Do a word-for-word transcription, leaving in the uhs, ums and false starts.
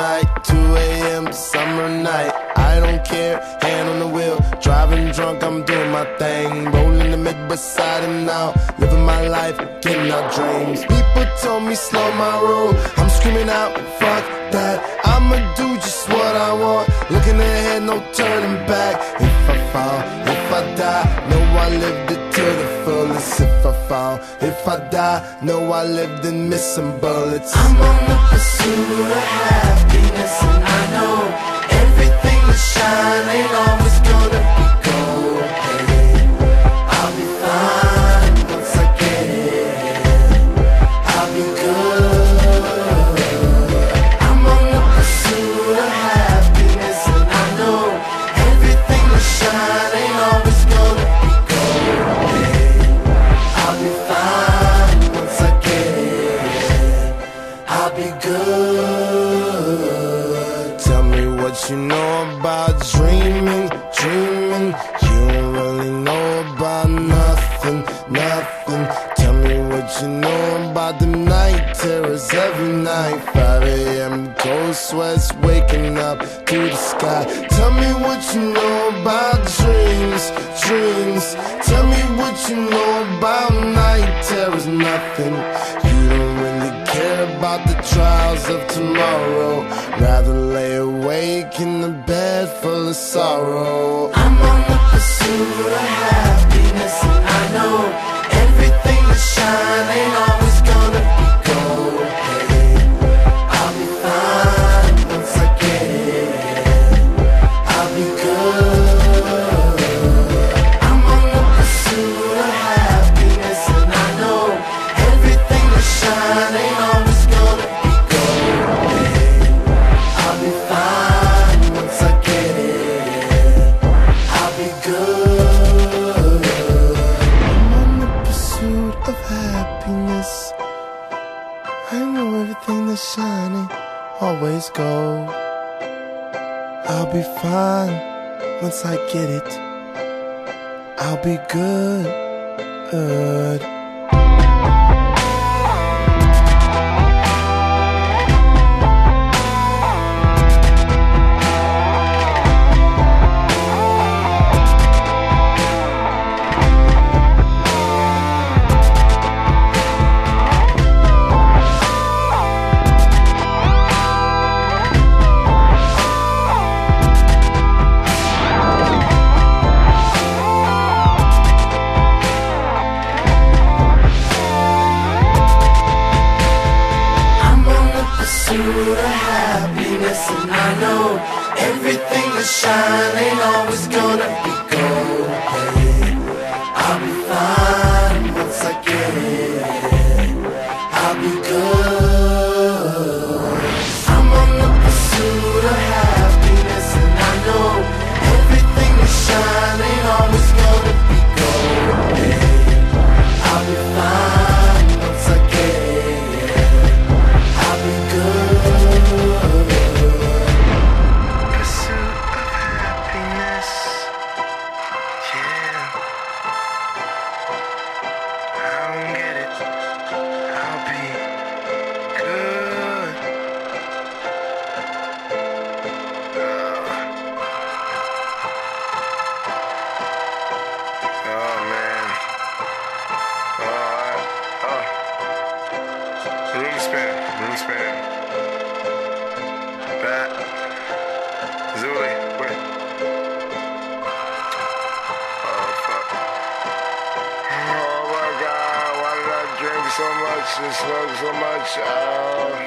night, two A M summer night. I don't care, hand on the wheel, driving drunk, I'm doing my thing. Rolling the mid beside him now, living my life, getting our dreams. People told me slow my roll, I'm screaming out, fuck that. I'ma do just what I want, looking ahead, no turning back. If I fall, if I die, know I lived it to the fullest. If I fall, if I die, know I lived in missing bullets. I'm on the pursuit of happiness, and I know everything that shine ain't always gonna be gold. Hey, I'll be fine once I get it. I'll be good. I'm on the pursuit of happiness, and I know everything that shine ain't always gonna be gold. Hey, I'll be fine once I get it. I'll be good. Tell me what you know about dreaming, dreaming. You don't really know about nothing, nothing. Tell me what you know about the night terrors every night. Five A M cold sweats waking up to the sky. Tell me what you know about dreams, dreams. Tell me what you know about night terrors, nothing. You don't really care about the trials of tomorrow, rather lay awake in the bed full of sorrow. I'm on the pursuit of happiness, and I know everything that shine ain't always gonna be gold. Hey, I'll be fine once I get it. I'll be good. I'm on the pursuit of happiness, and I know everything that shine ain't always gonna be gold. Hey, I'll be fine once I get it. I'll be good. I'm on the pursuit of happiness. I know everything that's shining always gold. I'll be fine once I get it. I'll be good, good. Pursuit of happiness, and I know everything that shine ain't always gonna be gold. Hey, I'll be fine once I get it. I'll be good. I'm on the pursuit of happiness, and I know everything that shine ain't always gonna be gold. Hey, I'll be fine once I get it. I'll be good. Pursuit of happiness, yeah. I don't get it. I'll be good. Oh man. Oh, oh. Room spinning, room spinning. Bat. Zuli, wait. Oh, fuck. Oh my god, why did I drink so much and smoke so much? Oh.